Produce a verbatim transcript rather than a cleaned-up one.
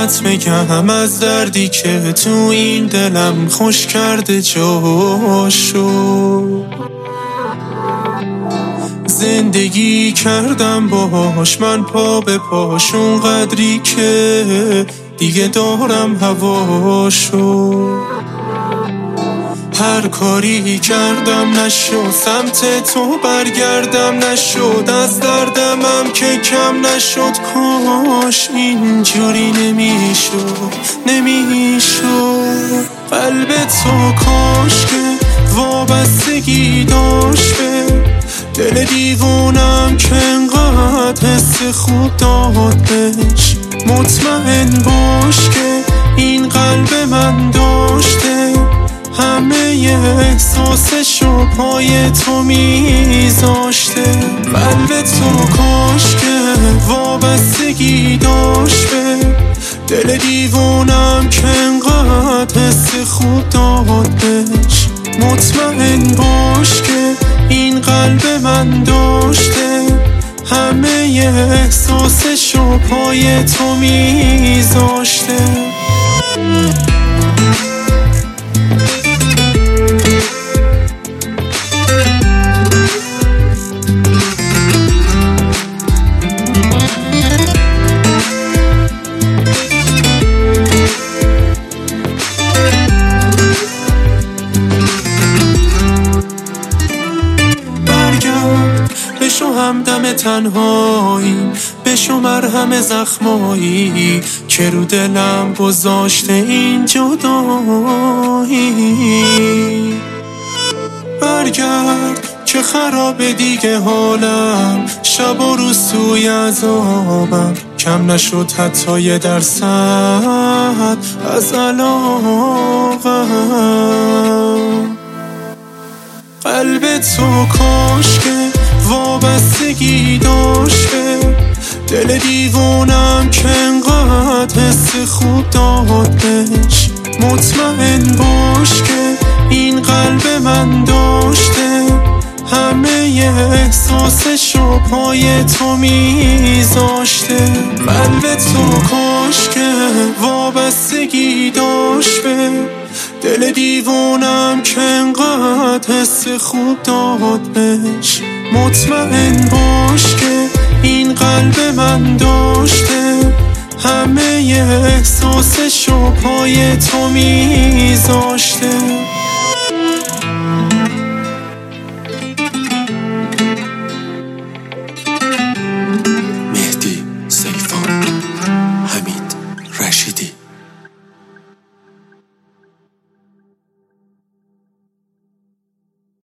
بهت بگم از دردی که تو این دلم خوش کرده جاشو. زندگی کردم باهاش من پا به پاش، اون قدری که دیگه دارم هواشو. هر کاری کردم نشد، سمت تو برگردم نشد، از دردمم که کم نشد. کاش اینجوری نمیشد نمیشد. قلب تو کاش که وابستگی داشت به دل دیوونم که انقدر حس خوب داد بهش. مطمئن باش که این قلب من داشته همه احساسشو پای تو میذاشته. قلب تو کاش که وابستگی داشت به دل دیوونم که انقدر حس خوب داد بهش. مطمئن باش که این قلب من داشته همه احساسشو پای تو میذاشته. بشو همدم تنهایی، بشو مرهم زخمایی که رو دلم گذاشته این جدایی. برگرد که خراب دیگه حالم، شب و روز توی عذابم، کم نشد حتی یه درصد از علاقم. قلب تو کاش که وابستگی داشت به دل دیوونم که انقدر حس خوب داد بهش. مطمئن باش که این قلب من داشته همه احساسشو پای تو میذاشته. قلب تو کاش که وابستگی داشت به دل دیوونم که انقدر حس خوب داد بهش. مطمئن باش که این قلب من داشته همه احساسشو پای تو میذاشته.